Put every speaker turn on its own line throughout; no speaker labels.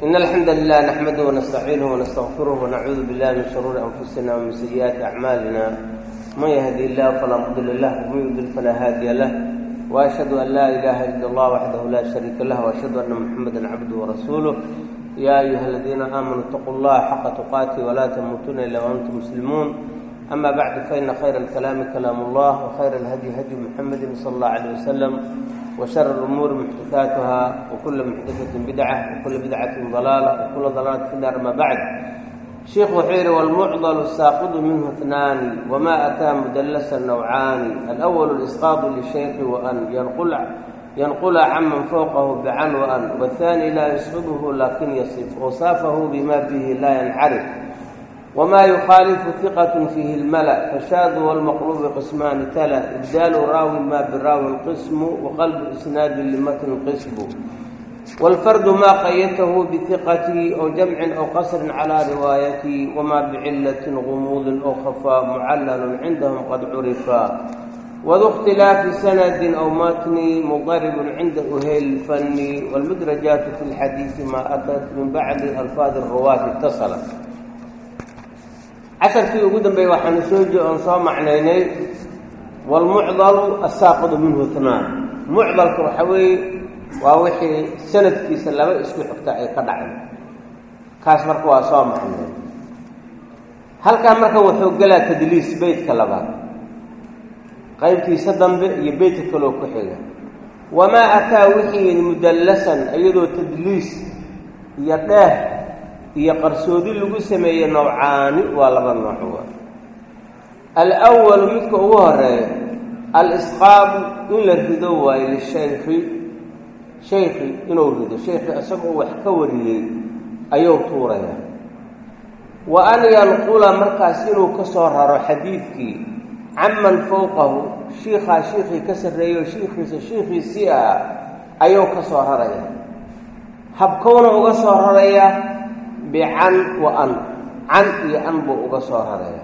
إن الحمد لله نحمده ونستعينه ونستغفره ونعوذ بالله من شرور أنفسنا ومن سيئات أعمالنا من يهدي الله فلا مضل له ومن يضلل فلا هادي له وأشهد أن لا إله إلا الله وحده لا شريك له وأشهد أن محمدا عبده ورسوله يا أيها الذين آمنوا اتقوا الله حق تقاته ولا تموتن إلا وأنتم مسلمون أما بعد فإن خير الكلام كلام الله وخير الهدي هدي محمد صلى الله عليه وسلم وشر الأمور محدثاتها وكل محدثة بدعة وكل بدعة ضلالة وكل ضلالة في النار. ما بعد شيخ وحير والمعضل الساقط منه اثنان وما أتى مدلسا نوعان. الأول الإسقاط للشيخ وأن ينقل عمن فوقه بعن وأن، والثاني لا يسقطه لكن يصف وصافه بما به لا ينعرف وما يخالف ثقة فيه الملأ. فالشاذ والمقلوب قسمان تلا إبدال راوي ما بالراوي القسم وقلب إسناد لمتن قسم. والفرد ما قيته بثقة أو جمع أو قصر على روايته وما بعلة غموض أو خفاء معلل عندهم قد عرفا. وذو اختلاف سند أو متن مضرب عند أهل الفن. والمدرجات في الحديث ما أتت من بعد ألفاظ الرواة اتصلت. casharkii ugu dambeeyey waxaanu soo macnaynay walmucdalu asaaqadu minhu ithnaan. mucdalka waxa weeye waa wixii sanadkiisa laba isku xigta ay ka dhaceen, kaas marka waa soo macnaynay. halkaa marka wuxuu galaa tadliis beydka labaad qaybtiisa dambe iyo beydka kaloo ku xiga. wamaa ataa wixii mudallasan iyadoo tadliis iyo dheeh iyo qarsoodi lagu sameeyey nawcaani waa laba nooc. alأwal midka ugu horeeya al-isqaad in la rido waayo lishaykhi inuu rido, shaykhi isagoo wax ka wariyey ayuu tuuraya. wa an yanqula markaas inuu ka soo raro xadiidkii caman fowqahu shiikhii ka sarreeyo shiikhiisii ah ayuu ka soo raraya. habkowna uga soo raraya bican wa an, can iyo an buu uga soo raraya.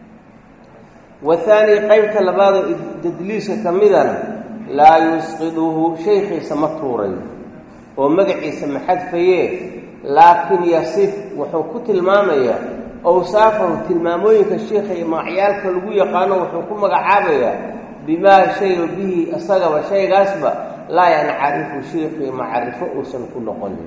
wathaani qaybta labaadoo tadliiska ka midana laa yusqiduhu shaykhiisa ma tuurayo oo magaciisa ma xadfayee, laakiin yasif wuxuu ku tilmaamayaa awsaafahu tilmaamooyinka sheikha iyo magacyaalka lagu yaqaano wuxuu ku magacaabayaa bimaa shayo bihi isagaba shaygaasba laa yancarifu sheikhii macarifo uusan ku noqonin.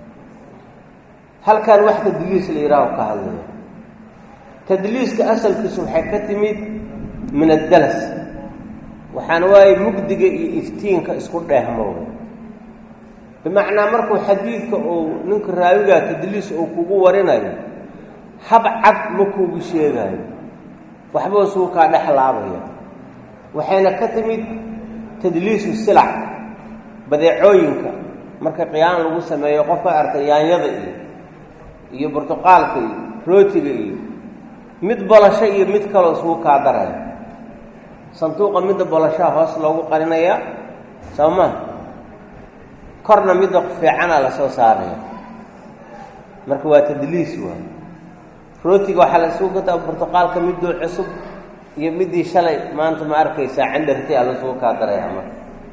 halkan wax tadliis la yihaaho ka hadlaya. tadliiska asalkiisu waxay ka timid min addalas, waxaana waaye mugdiga iyo iftiinka isku dheehmooda. bimacnaa markuu xadiidka uu ninka raawigaa tadliis uu kugu warinayo hab cad ma kuugu sheegayo, waxbuu suu kaa dhex laabaya. waxayna ka timid tadliisu silac, badeecooyinka marka qiyaam lagu sameeyo qofka arkay yaanyada iyo burtuqaalka iyo rootiga iyo mid bolasho iyo mid kaloo isugu kaa daraya. sanduuqa midda bolashaha hoos loogu qarinaya soo maa, korna midda fiicana la soo saaraya. marka waa tadliis waay. rootiga waxaa la isugu gataa burtuqaalka middoo cusub iyo middii shalay maanta ma arkaysaa cindarti a la isugu kaa daraya. marka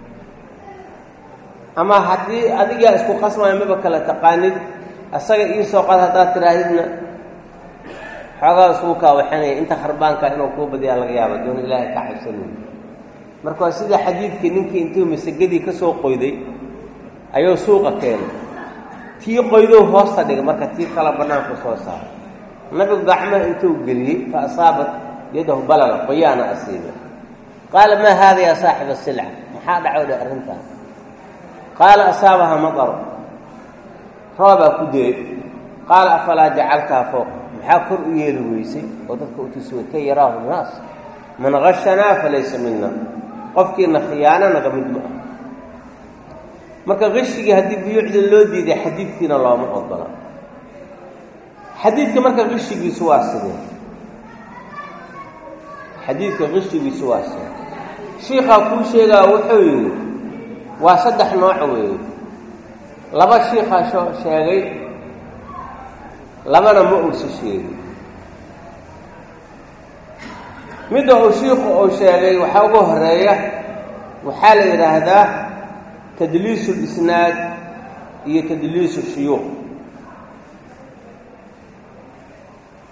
ama haddii adigaa isku qasmaya maba kala taqaanid, asaga iisoo qad haddaad tiraahidna xoogaa isugu kaa waxanaya inta kharbaanka inuu kuu badiyaa laga yaaba doon ilaahay ka cabsanayo. marka waa sida xadiidkii ninkii intuu masagadii ka soo qoyday ayuu suuqa keenay, tii qoydow hoosta dhigay, marka tii kala bannaanku soo saaray. nabigu gacmaha intuu geliyey fa asaabat yadahu balala qoyaana asiiba. qaala maa haada yaa saaxiba silca, maxaa dhacowdha arrintaan? qaala asaabaha madar, roobaa ku dee. qaala afalaa jacaltaha fowq, maxaa kor u yeeli weysay oo dadka u tusi way ka yaraahu naas. man gashanaa falaysa mina, qofkiina khiyaano naga mid ma ah. marka qishigii haddii buyuucda loo diiday xadiidkiina looma ogola. xadiidka marka qishigiisu waa sidee? xadiidka qishigiisu waa sidee? shiikhaa kuu sheegaa wuxuu yidhi waa 3 nooc weeye. laba shiikhaa sheegay, labana ma uusa sheegin. midda uu shiikhu uu sheegay waxaa ugu horeeya waxaa la yidhaahdaa tadliisu lisnaad iyo tadliisu shuyuuq.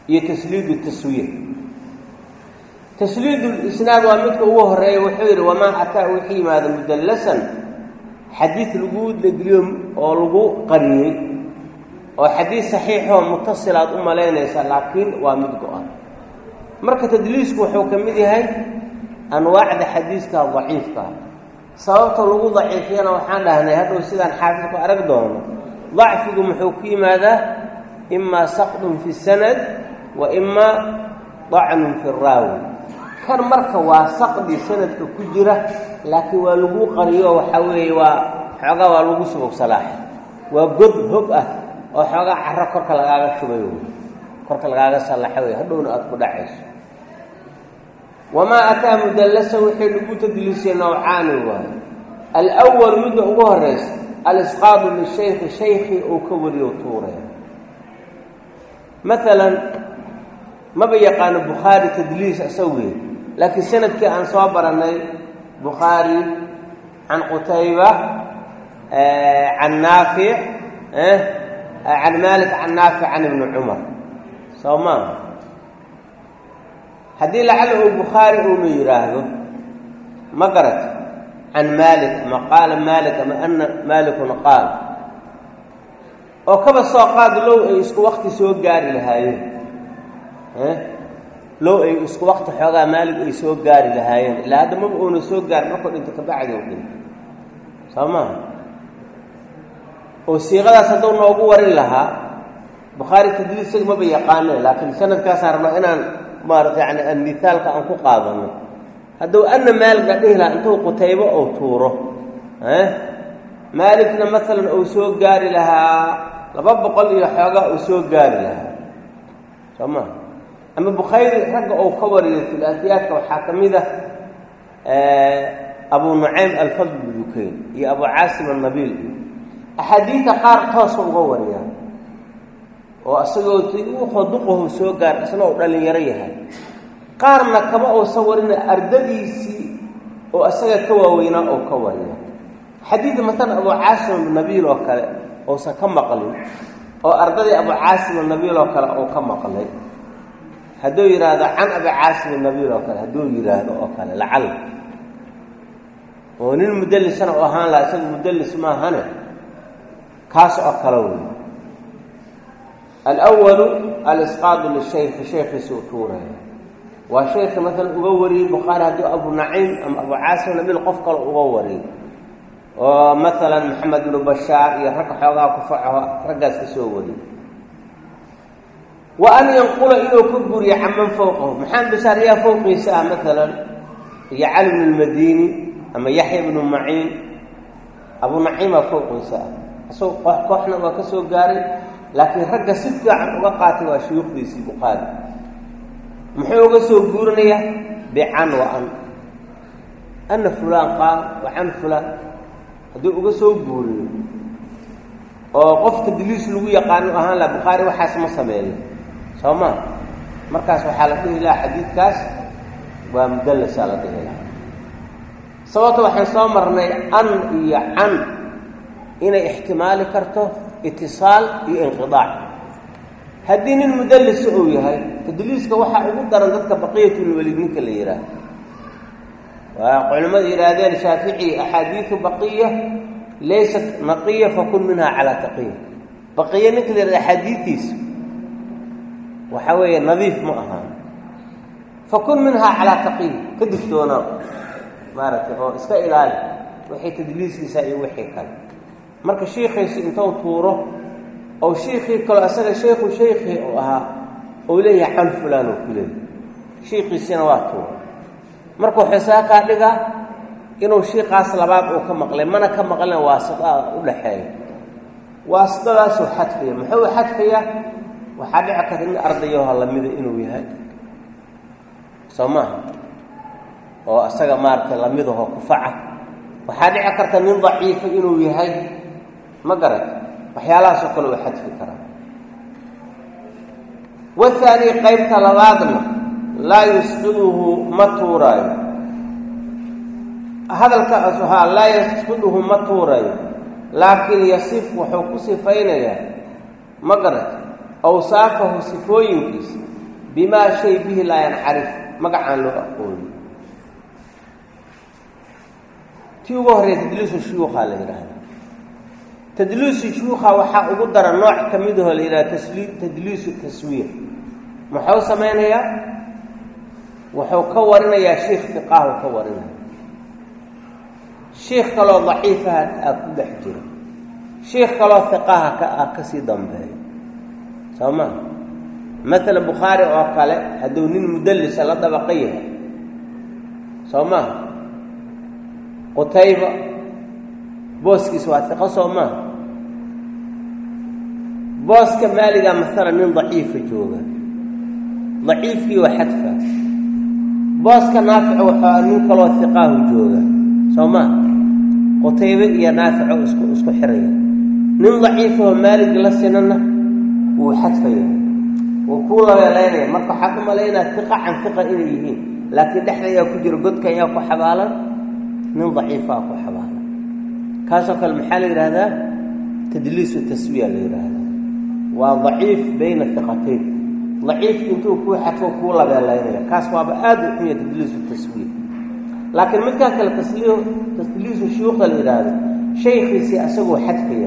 iyo tasliid taswiya. tasliid isnaad waa midka ugu horeeya wuxuu yiri wama ataa wixii maada mudallasan xadiis lagu degliyo oo lagu qariyay oo xadiis saxiix oo muttasil aad u maleynaysa laakiin waa mid go'an. marka tadliisku wuxuu kamid yahay anwaacda xadiiska dhaifka sababta lagu dhaifiyana waxaan dhahnay hadhow sidaan xaafidku arag doono dhacfigu muxuu ku yimaadaa imma saqdun fi sanad wa imma da'nun fi raawi. kan marka waa saqdi sanadka ku jira laakiin waa lagu qariyo waxa weeye waa xogaa waa lagu subog salaax waa god hog ah oo xogaa carro korka lagaaga shubayo korka lagaaga salaxay hadhowna aad ku dhacayso. وما أتى مدلسا وحي لقو تدلسي نوعان الأول مدى أغرس الإسقاط للشيخ شيخي أو كوري وطوري. مثلا ما بيقان البخاري تدليس أسوي لكن سند كأن صابر أني بخاري عن قتيبة عن نافع عن مالك عن نافع عن ابن عمر صومان هذه لعله البخاري وميراهه ما قرأت عن مالك ما قال مالك ما أن مالك قال أو كما السوقات لو يسكو وقت سوق جاري لهاي لو يسكو وقت حقا مالك يسوق جاري لهاي لا هذا ما بقول سوق جاري نقول أنت كبعد يمكن سما والصيغة صدقنا أقول لها بخاري تدريس ما بيقانه لكن سنة كسر ما أنا مارت يعني المثال كأن قاضنا هذا أن مالك قديه لا أنتو قتيبة أو توره مالكنا مثلا أو سوق جاري لها لباب قل لي حاجة أو سوق جاري لها تمام. أما بخير رجع أو خبر الثلاثيات وحاكم إذا أبو نعيم الفضل اليكين يا أبو عاصم النبيل أحاديث قار قاص وغور يعني وأسجوتي وخدقه سوقار أصلا ودل يريها قارنا كما أو صورنا أردديسي وأسجى كواوينا أو كواوينا حديث مثلا أبو عاصم النبي وكلا أو سكم قليل أو أرددي أبو عاصم النبي وكلا أو كم قليل هدو يراد عن أبو عاصم النبي وكلا هدو يراد وكلا لعل ونين مدلس أنا وهان لا يصير مدلس ما هنا كاس أكلون. الأول الإسقاط للشيخ شيخ سوتوره وشيخ مثلا أغوري بخاري هدو أبو نعيم أم أبو عاصم النبي القفقل أغوري ومثلا محمد بن بشار يحرك حوضا كفعها رقاس كسووري وأن ينقل إلى كبري عمن فوقه محمد بشار يا فوق يساء مثلا يعلم بن المديني أما يحيى بن معين أبو نعيم فوق يساء سوق قحنا وكسوق قاري لكن رجع ستة عن وقعت وشيوخ ديسي بخاري محيوغ سوق قرنية بعن وأن أن فلان قال وعن فلان هذا سوق قرنية وقفت دليس لو يقان أهان لا بخاري وحاس مصمل سوما مركز وحالته لا حديث كاس ومدلس على ذلك صوت وحن صامرنا أن عن إن احتمال كرته اتصال بانقضاء هدين المدلس هو هاي تدليسك waxa ugu daran dadka baqiyatul walidinka la yiraahdo wa culimada yiraahdeen Shaafici ahadithu baqiya laysat naqiya fakun minha ala taqiya baqiya nikla ahadithis waxa weeye nadiif ma aha fakun minha ala taqiya kadiftoona maaragtay oo iska ilaali wixii tadliiskiisa iyo wixii kale marka sheekhiisa intuu tuuro oo sheekhi kale asaga sheekhi oo aha oo leeyahay xal fulaan oo kale sheekhiisina waa tuuro marka xisaa ka dhiga inuu sheekhaas labaad oo ka maqlay mana ka maqlan waasida u dhaxeey waasdadaas oo xadfiya muxuu xadfiya waxa dhici karta in ardayaha lamida inuu yahay Soomaa oo asaga maarta lamidaho ku faca waxa dhici karta nin dhaciif inuu yahay ما قرأت وحيالها سكل وحد في كرام والثاني قيب تلوادنا لا يسقطه مطوراي هذا الكأسها لا يسقطه مطوراي لكن يصف وحكو صفين ما قرأت أوصافه صفوين كيس بما شيء به لا ينعرف مقعان له أقول تيوه هري تدليس الشيوخ على هذا تدليس الشيوخ وحا قدر النوع كميده إلى تدليس التسوير محاو سمين هي وحو كورنا يا شيخ فقاه كورنا شيخ قالوا ضعيفة أكل حجر شيخ قالوا فقاه كسيدا به سمع مثل البخاري وقال هدونين مدلس على طبقيه سمع قتيبة بوسكي سواثقة سمع بوسك مالك مثلا من ضعيف جوجا ضعيف فيه وحتفه بوسك نافع وحانين قالوا ثقاه جوجا سمع قتيبة يا نافع اسكو حرية من ضعيفه مالك لسننا وحتفه وكل ليلة مركو حكم علينا ثقة عن ثقة إليه لكن نحن يا كجر قدك يا كو حبالا من ضعيفة كو حبالا كاسك المحل هذا تدليس التسوية هذا وضعيف بين الثقتين ضعيف انتو كو حتفو كل ليلة كاس وابعاد هي تدليس التسوية لكن من كان تدليس الشيوخ هذا شيخي سي أسقو حتفيا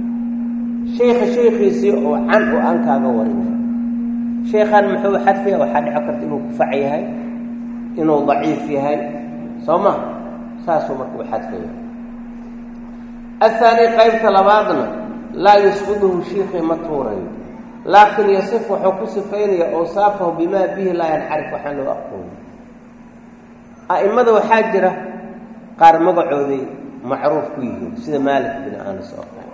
شيخي سي عن وأنك أقورنا شيخان محو حتفيه وحد عقرت إنه كفعي هاي إنه ضعيف في هاي صمع ساسو مركو حتفيه الثاني قيب طلباتنا لا يسقطه شيخ مطهورين لكن يصف حكو صفين أوصافه بما به لا ينحرف حنه أقول أئمة وحاجرة قال مقعودي معروف فيه سيد مالك بن أنس أقول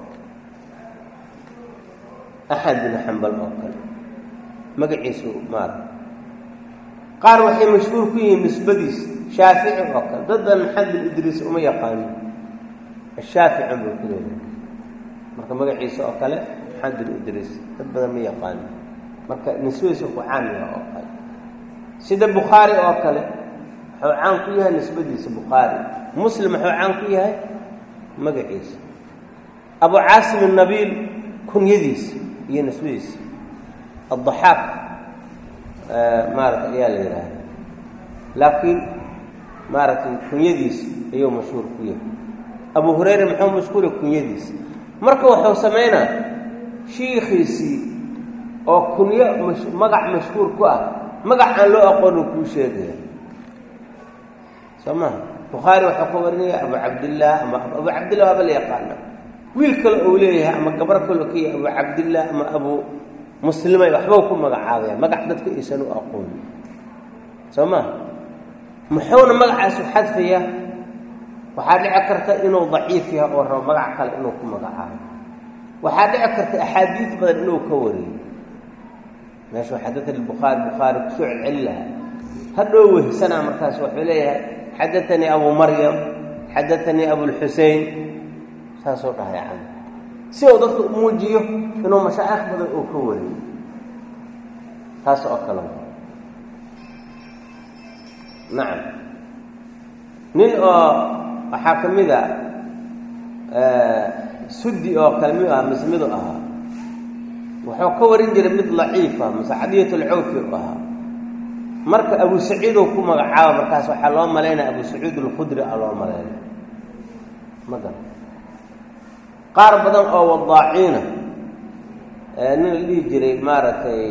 أحد بن حنبل أقول مقعيسو مار قال وحي مشهور فيه مسبديس شافعي وقال ضد محمد الإدريس أمية قاني الشافعي عمره كله مركا مقعيسو أقال محمد الإدريس ضد أمية قاني مركا نسويسو قعامي أقال سيد البخاري أقال حوعان فيها نسبديس البخاري مسلم حوعان فيها مقعيس أبو عاصم النبيل كن يديس هي نسويس الضحاك مارك عيال هذا لكن مارك كنيديس ايو مشهور فيه ابو هريره محمد مشهور كنيديس marka wuxuu sameeyna sheekhiisi oo kunyo magac mashhuur ku ah magac aan loo aqoon ku sheegay sama bukhari wuxuu ku wariyay abu abdullah waba la yaqaan wiil kale oo leeyahay ama gabar kale oo abu abdullah ama abu مسلمي waxba ku magacaabaya magac dadka isanu aqoon sama muxuuna magacaas xadfiya waxa dhici karta inuu dhaif yahay oo rabo magac kale inuu ku magacaabo waxa dhici karta ahadiith badan inuu ka wariyo meesha xadath al-bukhari ku soo cililla hadoo wehsana markaas wuxuu leeyahay xadathani abu maryam xadathani abu al-husayn saasoo dhahay si uu dadku muujiyo inuu mashaayikh badan oo ka wariyo taas oo kale nacam nin oo waxa kamida sudi oo kalmi ah mismido ah wuxuu ka warin jiray mid dha'ifa mas'adiyatu al-awfi ah marka abu sa'id oo ku magacaabo markaas waxa loo maleynaa abu sa'id al-khudri loo maleynaa madan qaar badan oo wadaacina nin li jiray maaratay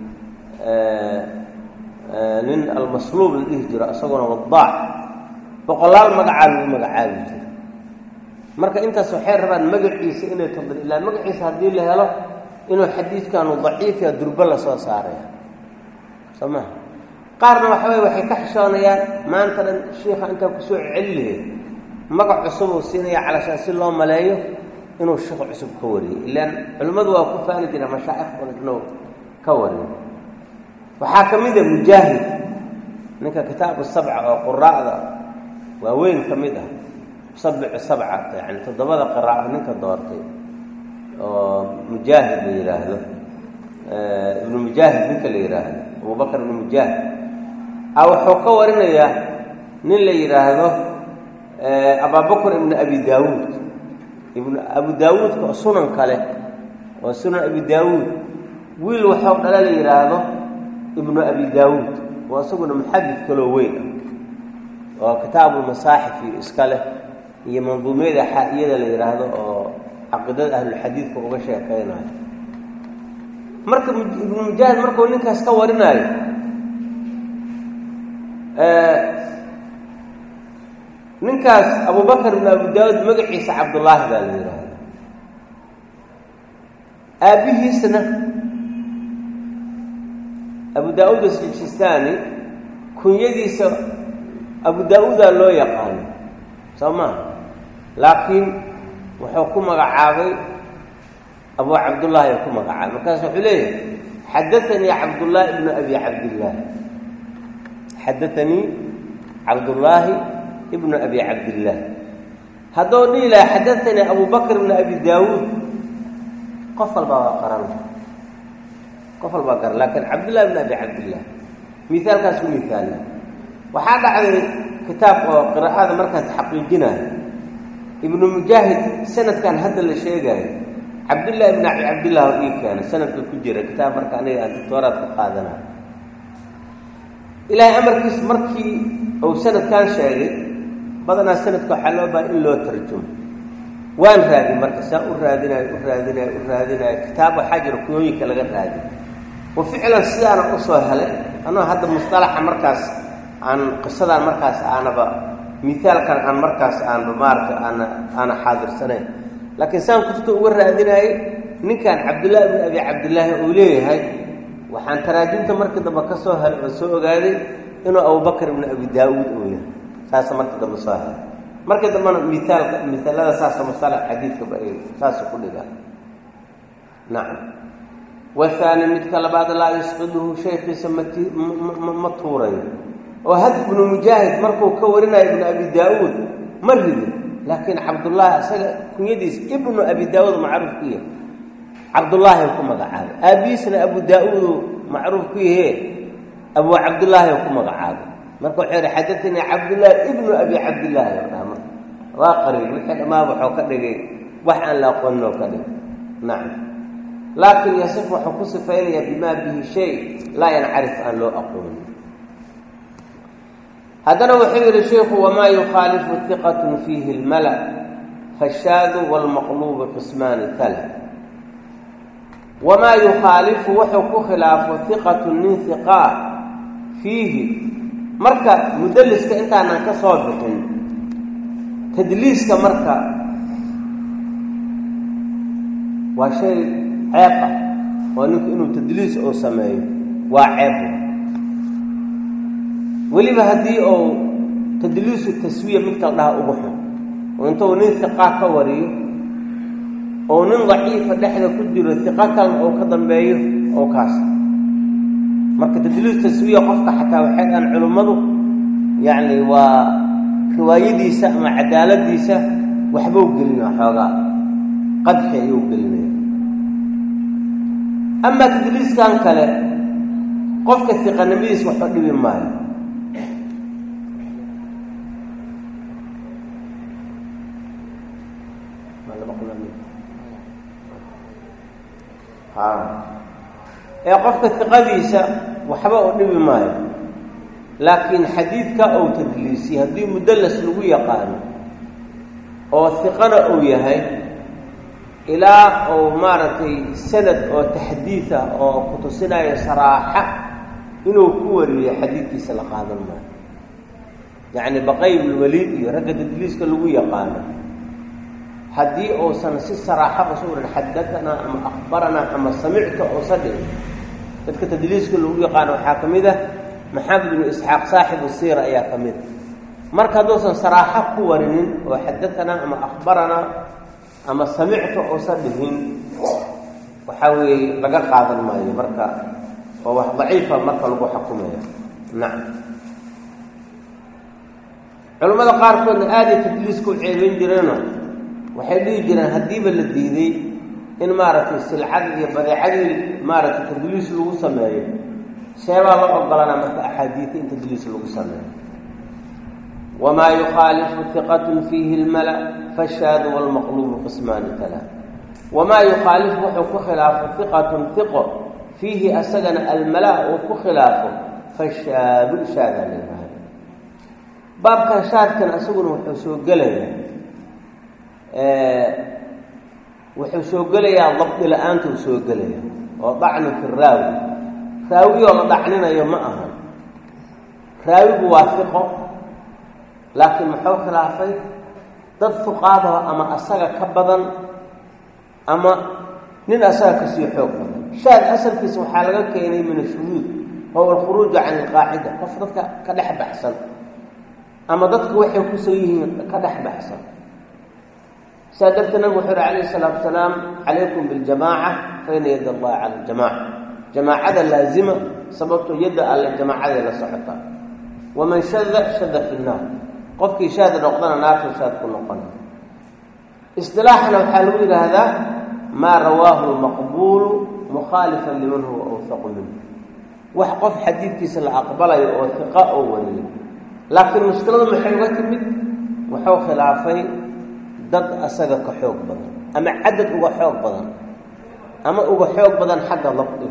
nin al-maslub li jiray asaguna wadaac boqolaal magacaab lagu magacaabi jiray marka intaas waxay rabaan magaciisa inay tadri ilaa magaciisa hadii la helo inuu xadiidkan dhaif ya durba la soo saaray sama qaarna waxay ka xishoonayaan maanta sheekha inta ku soo ciliyay magac cusub oo siinaya calashaan si loo maleeyo inuu sheekh cusub ka wariyo ilaan culimadu waa ku faani jireen mashaayikh badan ka wariyo waxa kamid ah mujaahid ninka kitaab as-sab'a oo quraa'da waa weyn kamid ah sab'a yani todobada qiraa'o ninka doortay oo mujaahid la yiraahdo ibn mujaahid ninka la yiraahdo Abu Bakr ibn mujaahid wuxuu ka warinayaa nin la yiraahdo Abu Bakr ibn Abi Daawud ibn Abu Daawud ka sunan kale oo sunan Abi Daawud wiil wuxuu dhalay yiraahdo ibnu abi daawuud waa isaguna muxadid kaloo weyn oo kitaabu masaaxif iska leh iyo manduumada xaa'iyada la yiraahdo oo aqidada ahlul xadiidka uga sheekaynayo marka ibnu mujaahid markuu ninkaas ka warinayo ninkaas Abu Bakr ibn Abi Daawud magaciisa Cabdullah baa la yiraahdaa aabihiisna Abu Daawud as-Sijistani kunyadiisa Abu Daawud loo yaqaan sama laakiin wuxuu ku magacaabay Abu Abdullah ay ku magacaabay markaas wuxuu leeyahay حدثني عبد الله ابن أبي عبد الله حدثني عبد الله ابن أبي عبد الله هذول لا حدثني أبو بكر بن أبي داود قفل بقر لكن عبد الله بن أبي عبد الله مثال كاسو مثال وحاجة على كتاب قراءة مركز حقيقنا ابن مجاهد سنة كان هذا الشيء قال عبد الله بن عبد الله كان سنة الكجيرة كتاب مركاني الدكتوراه قادنا إلى أمر كيس مركي أو سنة كان شيء بدنا سنة كحلوبة إلا ترجم وين هذه مركز أرادنا كتاب حجر كنوي كلا هذه وفعلا سيارة أصوى هلا أنا هذا مصطلح مركز عن قصة المركز أنا مثال كان عن مركز عن بمارك أنا حاضر سنة لكن سام كنت أقول هذه نكان عبد الله بن أبي عبد الله أوليه هاي وحن تراجمت مركز بكسوه الرسول قال إنه أبو بكر بن أبي داود أوليه ساس مركز بصاهر مركز مثال هذا ساس مصطلح حديث كبير ساس كل قال نعم والثاني مثل بعد لا يسقطه شيء يسمى مطورين وهذا ابن مجاهد مركو كورنا ابن أبي داود مرد لكن عبد الله كنيديس ابن أبي داود معروف فيه عبد الله يكون مقعاد أبيسنا أبو داود معروف فيه أبو عبد الله يكون مقعاد مركو حير حدثني عبد الله ابن أبي عبد الله راقري وحد ما بحو كدغي وحان لا قلنا كدغ نعم لكن يصف حكوس فإليه بما به شيء لا ينعرف أن له أقول هذا وحير الشيخ وما يخالف ثقة فيه الملأ فالشاذ والمقلوب قسمان ثلاث وما يخالف وحكو خلاف ثقة من ثقات فيه مركا مدلس كأنت أنا كصابق تدليس كمركا وشيء عيقة وإنه تدليس أو سماي وعيب ولما هدي أو تدليس التسوية مثل لها أبوحه وإنتو ننثقا كوريه أو ننضعيه فدحذا كدر الثقاك أو كضم بايه أو كاس مركا تدليس تسوية قفك حتى وحيد أن علمه يعني وروايدي سأم عدالتي سأ وحبوك قلنا حوغا قد حيوك قلنا أما تدليس كان كلا قفك الثقة نبيس وحبوك بالمال قفك الثقة وحبوك بالمال لكن حديثك أو تدليسي هذه مدلس لغوية قانو أو الثقة أو يهي إلى أو مارتي سند أو تحديثة أو كتسنا صراحة إنه كوري حديثي سلق هذا المال يعني بقي بالوليد يرقى تدليسك لغوية قانو هذه أو سنسي صراحة بصورة حدثنا أم أخبرنا أم سمعت أو صدق تلك تدليسك لغوية قانو حاكم إذا محمد بن إسحاق صاحب السيرة يا كميد مركا دوسا صراحة كورين وحدثنا أما أخبرنا أما سمعت أصدهن وحاول بقى قاعد الماء مركا وهو ضعيفة مركا لقو حكومية نعم علماء قارفوا أن آدي تدليس كل عيبين جرانا وحيدي جرانا هديبا للديدي إن مارتي السلعة يبدأ مارتي تدليس لغو سمايه شيء الله قبلنا مثل أحاديث تدليس الغسل وما يخالف ثقة فيه الملأ فالشاذ والمقلوب قسمان ثلاث وما يخالف وحكو خلاف ثقة فيه أسجن الملاء وكخلافه فالشاذ شاذ لله باب كان شاذ كان أسجن وحسوق قليا وحسوق قليا ضبط الآن تسوق قليا وضعن في الراوي راوي ولا ضعننا يوم أهل راوي بوافقه لكن محو خلافي تدفق هذا أما أسجى كبدا أما نين أسجى كسي حكم شاذ أسل في سبحانه كيني من الشذوذ هو الخروج عن القاعدة قصدك كدح بحسن أما ضدك وحي كسيه كدح بحسن سادتنا المحر عليه الصلاة والسلام عليكم بالجماعة فإن يد الله على الجماعة جماعة لازمة سببت يد على الجماعة لصحتها ومن شذ في النار قفك شاذ نقضنا نار شاذ كل نقضنا اصطلاحنا وحالون هذا ما رواه المقبول مخالفا لمن هو أوثق منه وحقف حديث كيس العقبلة يوثقاء أولي لكن المشكلة محيوات المد وحو خلافي ضد أساق كحوق بدن أما عدد أبو حوق بدن أما أبو حوق بدن حق ضبطه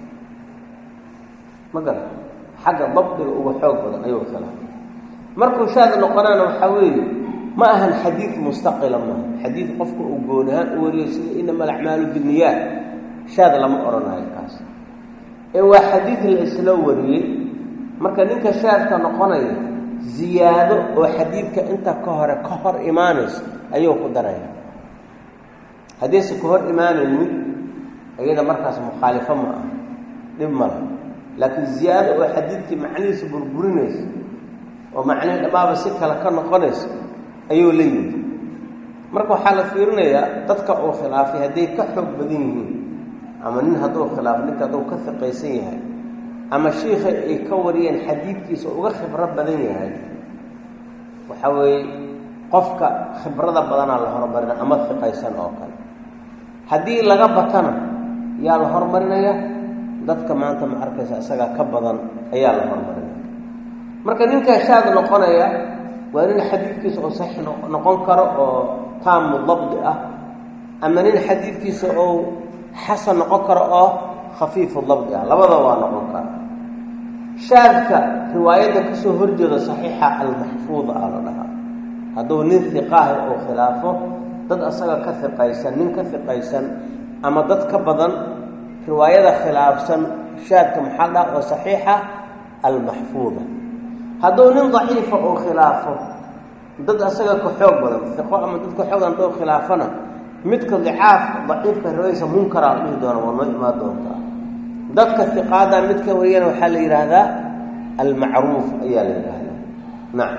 ما قال حق ضبطه أبو حوق بدن أيوه خلاف مركو شاذ القرآن وحويل ما أهل حديث مستقل منه حديث قفك أبونها وريسل إنما الأعمال بالنيات شاذ لما أرنا الكاس هو حديث الإسلوري مركا نينك شاذ كنقني زيادة وحديثك أنت كهر إيمانس أيوه قدرين حديث كهر إيمانس أيضا مركز مخالفة معه لمرة لكن زيادة وحديثك معنيس بربرينيس ومعنى باب السكة لكن نقنيس أيوه لي مركو حالة فيرنيا تتكأ خلافي هدي كحب بدينه أما نين هدو خلاف نك هدو كثق يسيها أما الشيخ يكورين حديث كيس وغخب رب بدينها وحوي قفك خبرة بدنا الله ربنا أما ثق يسان أوكل هدي لغبتنا يا الله ربنا يا ضدك ما أنت معركة أسجى كبضا يا الله ربنا مركو نين كشاد نقنيا وأن الحديث كيس صحيح نقول كرو تام الضبط أما نين حديث كيس أو حسن نقول خفيف الضبط لبضا ونقول كرو شاذك روايتك سهرجة صحيحة المحفوظة على لها هذا نين ثقاه أو خلافه ضد أصلا كثر قيسا نين كثر قيسا أما ضد كبضا رواية خلاف سن شاذك محلة وصحيحة المحفوظة هذا نين ضعيف أو خلافه ضد أصلا كحوق بدن ثقة أما ضد كحوق أنتو خلافنا متك ضعاف ضعيف كالرئيس منكر على دون والله ما دونتا ضد الثقة متك ويانا وحال هذا المعروف أيها الإله نعم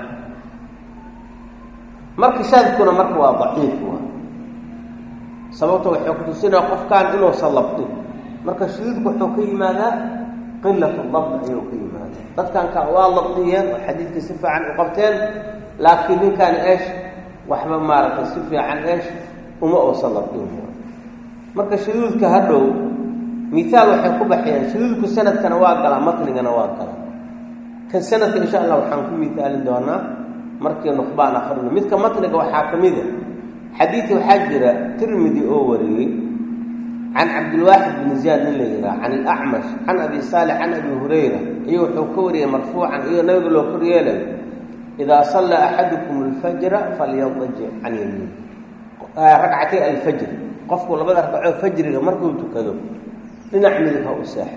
مرك شاذ كنا مرك ضعيف هو سببته وحكته سنة وقف كان إنه صلبته مرك شديد كحكي ماذا قلة الضبط أيوه كي ماذا ضد كان كأوال ضبطيا وحديث كسفة عن عقبتين لكن كان إيش وحمد مارك السفة عن إيش وما أوصل بهم مرك شديد كهدو مثال وحكوا بحيان شديد كسنة كان واقلا مطلق أنا واقلا كان سنة إن شاء الله وحنكم مثال دونا مركي نخبان آخرنا مثل مطلق وحاكم إذا حديث وحجر ترمذي أوري عن عبد الواحد بن زياد الليلة عن الأعمش عن أبي صالح عن أبي هريرة أيوه حكوري مرفوعا أيوه نقول له كريالا إذا صلى أحدكم الفجر فليضجع عن يمين ركعتي الفجر قفوا لبدا ركعوا الفجر مركوا تكذب لنعملها الساحل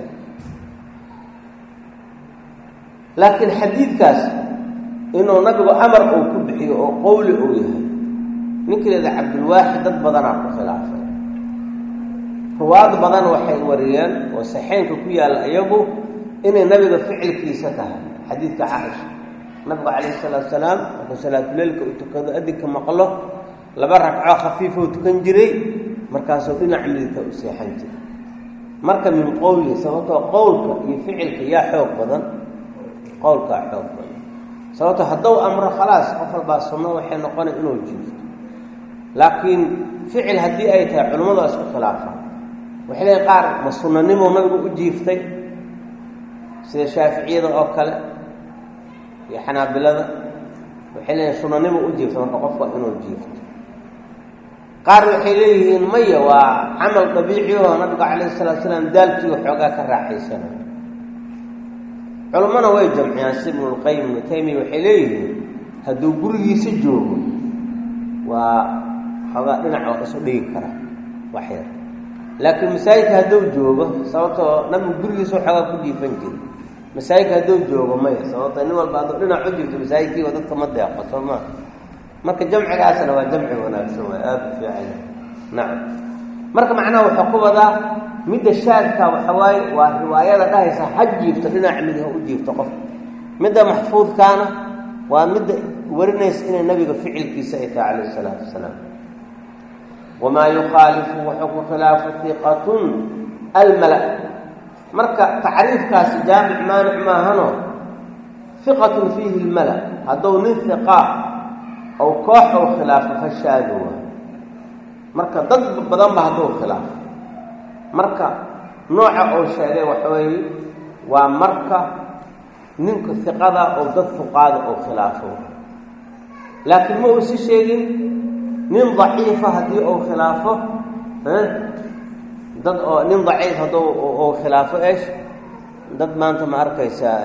لكن حديث كاس إنه نبي أمر أو كبحي أو قول أو يهي نكل إذا عبد الواحد ضد بدنا خلافه رواد بدن وحي وريان وصحيحين كويا الأيبو إن النبي فعل كيستها حديث عائشة النبي عليه الصلاة والسلام وصلاة الليل كأتكذا أدي كما قال له لبرك خفيفة وتكنجري مركز وفينا عملية وسيحنتي مركز من قوله سواء قولك يفعلك يا حوق بدن قولك حوق بدن سواء هدو أمر خلاص أفضل بأسمه وحين نقول إنه الجيف لكن فعل هدي أيتها علماء أسكو خلافة وحين يقار مصنع نمو نقول الجيفتي سيد الشافعية أو كلا يا حنابلة وحين يصنع نمو الجيفتي مركز قفوا إنه الجيفت qaar waxay leeyihiin maya waa camal dabiici oo nabiga calayhi salaatu wasalaam daalkii waxoogaa ka raaxaysana culammana way jamciyaan si ibnulqayim ibnu taymiya waxay leeyihiin hadduu gurigiisa joogo waa xoogaa dhinac oo isu dhigi kara wax yar laakiin masaajidka hadduu joogo sababtoo nabigu gurigiisa waxoogaa ku dhiifan jira masaajidka hadduu joogo maya sababtoo nin walba hadduu dhinac u jirto masaajidkiiba dadka ma deeqo soo maa marka jamcigaasna waa jamci wanaagsan waa aada u fiican nacam marka macnaha wuxuu ku wadaa midda shaadka waxa waaye waa riwaayada dhahaysa ha jiifto dhinaca midig ha u jiifto qof midda maxfuudkaana waa midda warinaysa inay nabiga ficilkiisa ay tahay calayhi salaatu wasalaam wamaa yukhaalifu wuxuu ku khilaafu hiqatun almala marka tacriifkaasi jaamic maanic maahano hiqatun fiihi lmala hadduu nin hiqaa aw koox ou khilaafo fashaadu waa marka dad badan ba hadduu khilaafo marka nooca oo sheegay waxa weeye waa marka ninka hiqada oo dad fuqaada oo khilaafo laakiin ma uusi sheegin nin daciifa haddii uu khilaafo dad oo nin daciif hadduu uu khilaafo eesh dad maanta ma arkaysaa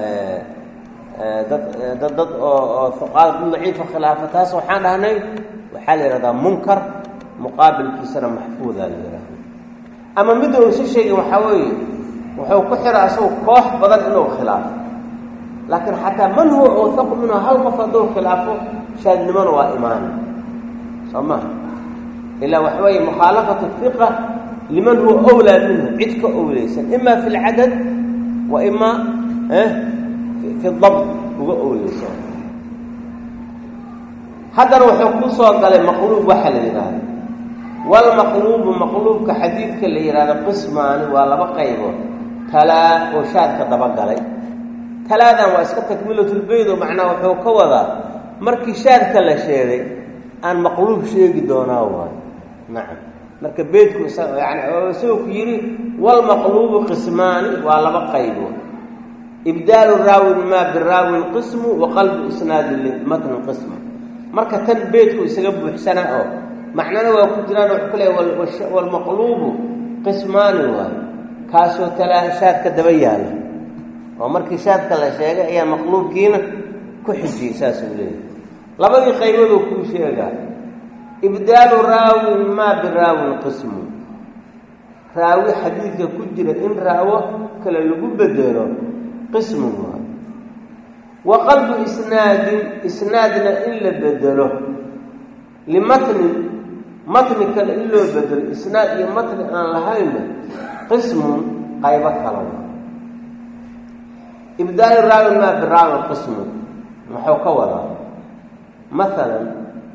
dad oo fuqaada dad daciifa khilaafa taas waxaan dhahnay waxaa la yidhahdaa munkar muqaabilkiisana maxfuuda la yidhahda ama midda uusi sheegin waxaa weeye wuxuu ku xira asagu koox badan inuu khilaafo laakiin xataa man huwa awthaqu minhu hal qof hadduu khilaafo shaadnimona waa imaana soo maha ilaa waxa weeye mukhaalafatu hiqa liman huwa awlaa minhu cid ka owleysan ima fi lcadad wa ima fi dabd uga owleysan haddana wuxuu ku soo galay maqluub waxa la yidhaahda walmaqluubu maqluubka xadiidka la yidhahdo qismaani waa laba qaybood talaa oo shaadka dabagalay talaadan waa iska takmiilatulbeyd oo macnaha wuxuu ka wadaa markii shaadka la sheegay aan maqluub sheegi doonaa waayo nacam marka beydku yani isagoo ku yidhi walmaqluubu qismaani waa laba qaybood ibdaalu raawin maa biraawin qismu wa qalbu isnaadi limatni qismu marka tan beydku isaga buuxsana oo macnana waa ku jiraan wuxuu ku leeyahay walmaqluubu qismaani waayo kaasoo talaa shaadka daba yaala oo markii shaadka la sheegay ayaa maqluubkiina ku xijiyey saasuu leeyahay labadii qayboodoo kuu sheegaa ibdaalu raawin maa biraawin qismu raawi xadiidka ku jira in raawo kale lagu bedelo qismun waayo wa qalbu isnaadin isnaadna in la bedelo limatnin matni kale in loo bedelo isnaad iyo matni aan lahayna qismun qaybo kala wa ibdaalu raawin maa biraawin qismun muxuu ka wadaa maalan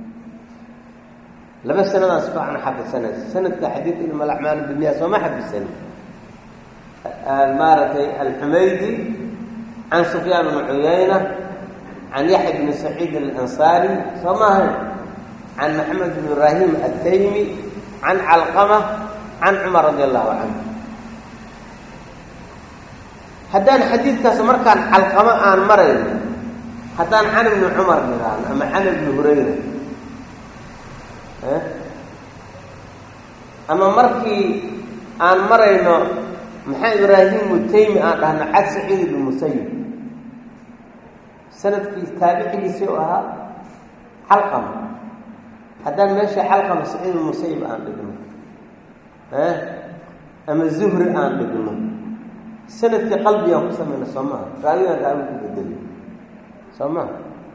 laba sanadaan si fiican xafisanay sanadka xadiidka ilma alacmaal binniya sooma xafisan maaragtay alxumaydi can sufyaan bni cuyayna can yaxya bni saciid alansaari soo maahay can maxamed bn ibraahim altaymi can calqama can cumar radi allahu canhu haddaan xadiidkaas markaan calqamo aan marayno haddaan can ibni cumar nidhaahno ama can ibni hurayra ama markii aan marayno maxaa ibraahimu taymi aan dhahno cad saciid ibni musayib sanadkiis taabicigiisii u ahaa calqama haddaan meesha calqama saciid ibni musayib aan dhigno ama zuhri aan dhigno sanadkii qalbigaan ku samayna soo maha raawigaan raawi ku bedeli soo maha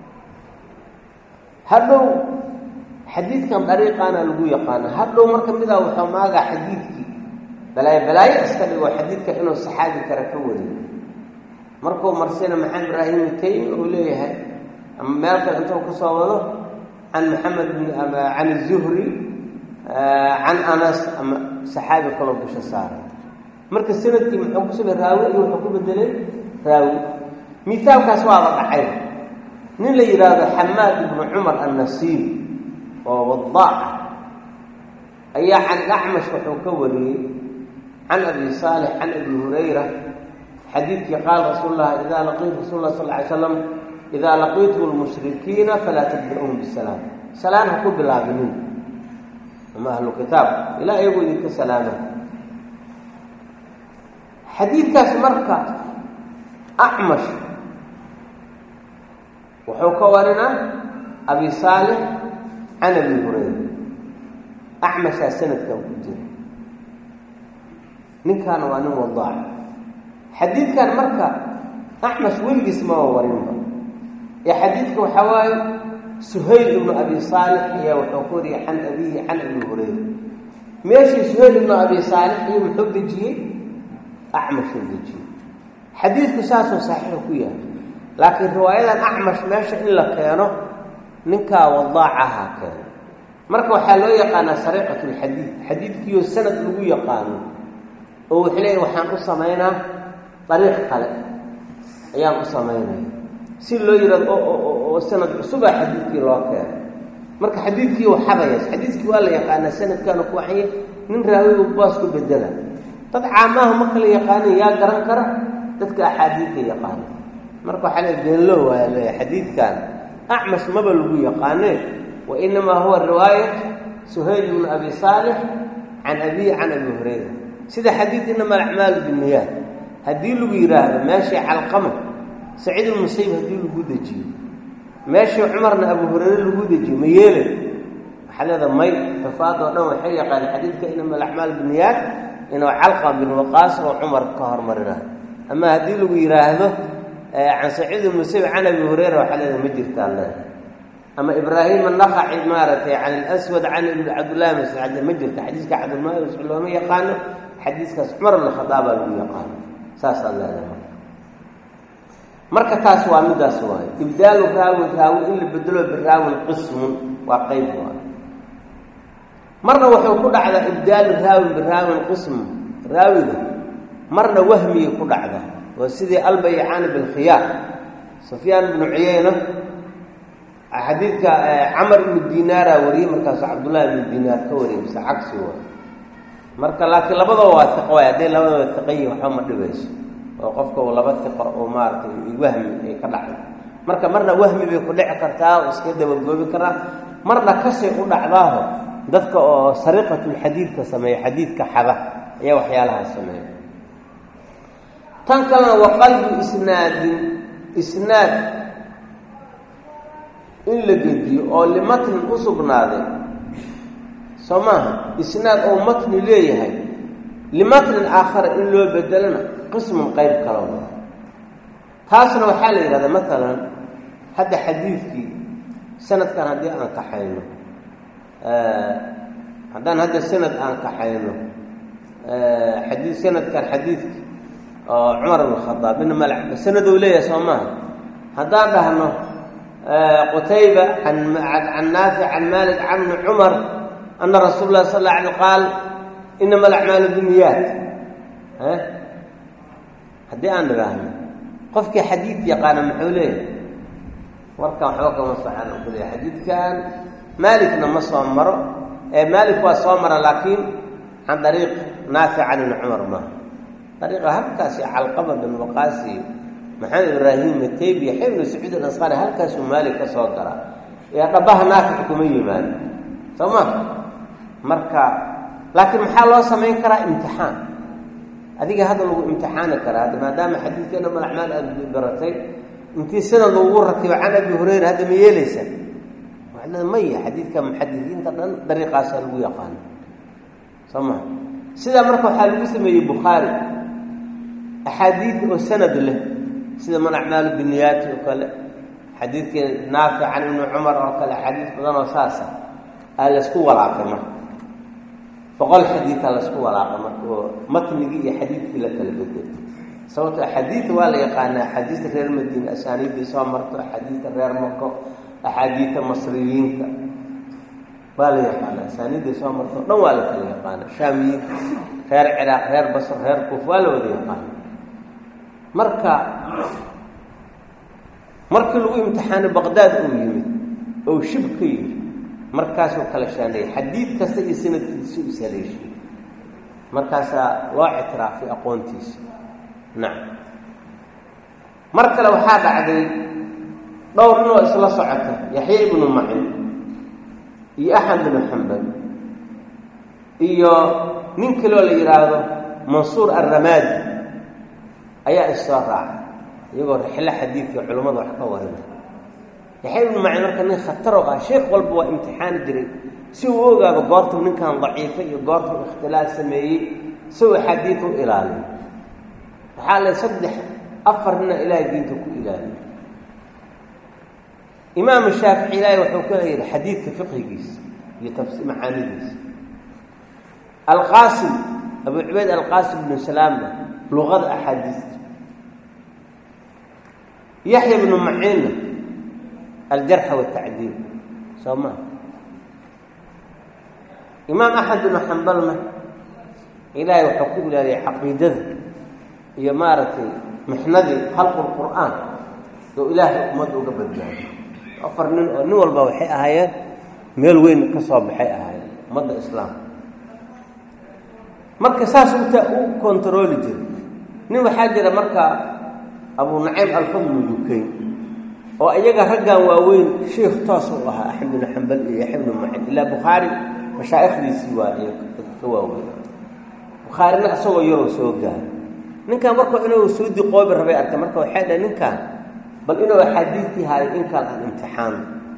hadhow xadiidkan dariiqaana lagu yaqaana hadhow marka midaa wuxuu maagaa xadiidkii balaayo iska dhigo xadiidka inuu saxaabi kale ka wariyo markuu marsina maxamed ibraahim taymi uu leeyahay ama meel kale intuu ku soo wado can maxamed ama can zuhri can anas ama saxaabi kaloo busho saaray marka sanadkii muxuu ku sabay raawi iyo wuxuu ku bedelay raawi mithaalkaas waaba dhacay nin la yidhaahdo xamaad ibnu cumar annasiib oo wadaac ayaa can acmash wuxuu ka wariyey can abi saalix can abi hurayra xadiidkii qaala rasuul lah idaa laqiitu rasul lah sal ly slam idaa laqiitum lmushrikiina falaa tabda-uun bisalaam salaan ha ku bilaabinin ama ahlu kitaab ilaa iyagu idinka salaama xadiidkaas marka acmash wuxuu ka warinaa abi saalix can abi hurayra acmashaa sanadkan ku jira ninkaana waa nin wadaac xadiidkan marka acmash weligiis maba warinba ee xadiidka waxaa waaye suhayl ibnu abi saalix ayaa wuxuu ku wariyay can abihi can abi hurayra meeshii suhayl ibnu abi saalix iyo muxuu dejiyey acmashuu dejiyey xadiidku saasuu saxiix ku yahay laakiin riwaayadan acmash meesha in la keeno ninkaa wadaacaha keeno marka waxaa loo yaqaanaa sariiqatu lxadiid xadiidkiiyo sanad lagu yaqaano oo wuxuu leeyahy waxaan u samaynaa dariiq kale ayaan u samaynaya si loo yidhahdo oo sanad cusubaa xadiidkii loo keeno marka xadiidkii uu xabayaas xadiidkii waa la yaqaanaa sanadkaana ku waxye nin raawigu baas ku bedela dad caamaha ma kala yaqaanin yaa garan kara dadka axaadiidka yaqaana marka waxaa leeyahy beenloo waa leeyahay xadiidkan acmash maba lagu yaqaanee wa inamaa huwa riwaayat suhayl ibnu abi saalix can abihi can abi hurayra sida xadiid inama alacmaalu binniyaat haddii lagu yidhaahdo meeshii calqama saciid ilmusayib haddii lagu dejiyo meeshii cumarna abu hurayre lagu dejiyo ma yeelay waxaa leeda may xufaad oo dhan waxay yaqaan xadiidka inama alacmaalu binniyaat inuu calqam bin waqaas oo cumar ka hormarinayo ama haddii lagu yidhaahdo can saciid ilmusayib can abi hurayra waxaa leeda ma jirtaan leeda ama ibraahim annaqaci maaragtay can ilaswad can ibn cabdullahi mascad ma jirta xadiiska cabdulmaahi mascuud looma yaqaano xadiiskaas cumar ibn khadaab baa lagu yaqaano saasaa leedahay marka taas waa midaas waaye ibdaalu raawin raawi in la bedelo biraawin qismun waa qayb waaye marna wuxuu ku dhacdaa ibdaalu raawin biraawin qism raawiga marna wahmiyay ku dhacdaa oo sidii albaycaani bilkhiyaar sufyaan ibnu cuyayna xadiidka camar ibnu dinaara wariyey markaasu cabdullahi ibnu dinaar ka wariyey mise cagsi waay marka laakiin labadaba waa tiqo waay hadday labadaba tiqayihin waxba ma dhibayso oo qofka uu laba tiqo oo maaragtay wahmi ay ka dhacday marka marna wahmi bay ku dhici kartaa oo iska dabagoobi karaa marna kasay u dhacdaaho dadka oo sariiqatulxadiidka sameeya xadiidka xada ayaa waxyaalahaas sameeya tan kalena waa qalbu isnaadin isnaad in la gediyo oo limatnin u sugnaaday soo maaha isnaad oo matni leeyahay limatnin aakhara in loo bedelana qismun qayb kala taasna waxaa la yidhahdaa maalan hadda xadiidkii sanadkan haddii aan kaxayno haddaan hadda sanad aan kaxayno sanadkan xadiidki oo cumar ibn khadaab inama sanadou leeyahay soo maaha haddaan dhahno qutayba can naafic can malik can bni cumar ana rasuul lah sal alla alay qaal inama alacmaalu binniyaat haddii aan idhaahno qofkii xadiid yaqaana muxuu leeyahay warkan waxba kama socan ku leeyahay xadiidkan maalikna ma soo maro maalik waa soo mara laakiin can dariiq naafic can ibni cumar maaha dariiqa halkaasi calqaba bin waqaasi maxamed ibraahim mataybi yaxya ibnu sacuud alansaari halkaasuu maalik ka soo garaa ee dhabaha naafic kuma yimaado soo ma marka laakiin maxaa loo samayn karaa imtixaan adiga hadda lagu imtixaani karaa hadda maadaama xadiidka inama alacmaal aada baratay intii sanad lagu rakibo can abi hurayra hadda ma yeelaysa waxaa maya xadiidka muxadisiinta dhan dariiqaasaa lagu yaqaano soo ma sidaa marka waxaa lagu sameeyey bukhaari axaadiid oo sanad leh sida man acmaalu binniyaati oo kale xadiidkii naafic can ibni cumar oo kale axaadiis badan oo saasa aa laysku walaaqay marka 100 xadiida laysku walaaqay marka oo matnigii iyo xadiidkii la kala bedelay sababta axaadiid waa la yaqaanaa axaadiista reer madiina asaaniiddii soo marto axaadiista reer mako axaadiista masriyiinta waa la yaqaanaa asaaniiddii soo marto dhan waa la kala yaqaanaa shaamiyiinta reer ciraaq reer basr reer kuuf waa la wada yaqaana marka markii lagu imtixaanay baqdaad uu yimid oo shib ka yiri markaasuu kala shaanay xadiid kasta iyo sanadkiisa u saleeshay markaasaa loo ictiraafay aqoontiisa nacam mar kale waxaa dhacday dhowr inoo isla socota yaxya ibnu macin iyo axmed binu xambal iyo nin kaloo la yidhaahdo mansuur alramaadi ayaa issoo raacay iyagoo rixlo xadiidka culummada wax ka warinay yaxya ibnu maciin marka nin khataroo ah sheekh walba waa imtixaani jiray si uu ogaado goortuu ninkan daciifa iyo goortuu ikhtilaaf sameeyey si uu xadiid u ilaaliyo waxaa le 3-4 nina ilaahay diinta ku ilaaliyo imaamu shaafici ilaahay wuxuu ka yidhi xadiidka fiqhigiisa iyo macaanidiisa alqaasim abu cubayd alqaasim ibnu salaamna luqada axaadiista yaxya ibnu maciinna aljarxa watacdiil soo maa imaam axmed ibnu xambalna ilaahay wuxuu ku ilaaliyay caqiidada iyo maaragtay mixnadii khalqulqur'aan oo ilaahay ummadda uga badbaadiy 4 nin oo nin walba waxay ahaayeen meel weyn ka soo baxay ahaayeen ummadda islaamka marka saas u kontarooli jiray nin waxaa jira marka abu naciim alfadl dukayn oo iyaga raggan waaweyn sheekh toos u ahaa axmed ibnu xambal iyo yaxya ibnu maciin ilaa bukhaari mashaa'ikhdiisii waa ka waaweyn bukhaarina isagoo yaroo soo gaaray ninkan marka inuu suudi qoobi rabay arkay marka waxay dhahay ninkan bal inuu axaadiistii haayo in kale aan imtixaan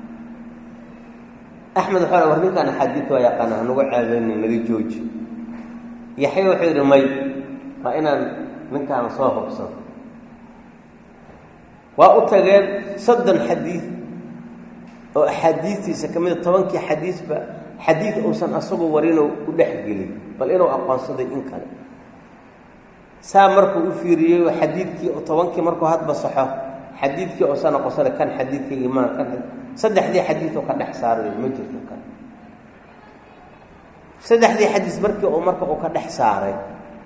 axmed wuxuu war ninkan axaadiis waa yaqaana hanugu caabeynay naga jooji yaxya wuxuu yidhi may waa inaan ninkaan soo hubsado waa u tageen 30 xadiid oo axaadiistiisa ka mida 10kii xadiisba xadiid uusan asagoo warinoo u dhexgelin bal inuu aqoonsaday in kale saa markuu u fiiriyey xadiidkii 10kii markuu hadba saxo xadiidkii uusan aqoonsaday kan xadiidkii imaan kan 3dii xadiid oo ka dhex saaray ma jirto kan 3dii xadiis markii uu marka uu ka dhex saaray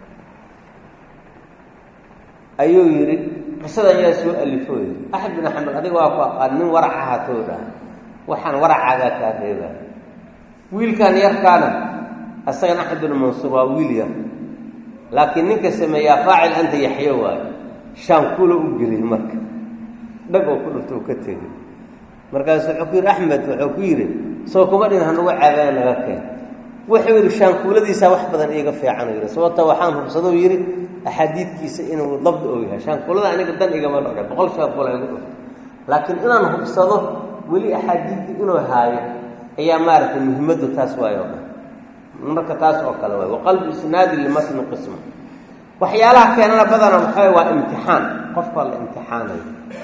ayuu yidhi qisada ayaa soo alifooy axmed bin xambal adiga waa ku aqaan nin warac ahaatoo dhaa waxaan waracaagaa kaa reebaa wiilkan yarkaana asagana axmed bin mansuur waa wiil yar laakiin ninka sameeyaa faacil anta yaxyo waayo shaankulo u gelin marka dhag oo ku dhufto ka tegay markaasuu wuxuu ku yidhi axmed wuxuu ku yidhi soo kuma dhin hanugu caabaa naga keen wuxuu yidhi shaankuuladiisaa wax badan iiga fiican yidhi sababta waxaan hubsadou yidhi axaadiidkiisa inuu dabdi oo yahay shaankuulada aniga dan igama dhodhe 100 shaankuula igu dhufto laakiin inaan hubsado weli axaadiidkii inuu haayo ayaa maaragtay muhimaddu taas waayo dhan marka taas oo kale waay waqalbu isnaadi limatni qisma waxyaalaha keenana badana waxaa waa imtixaan qofka la imtixaanayo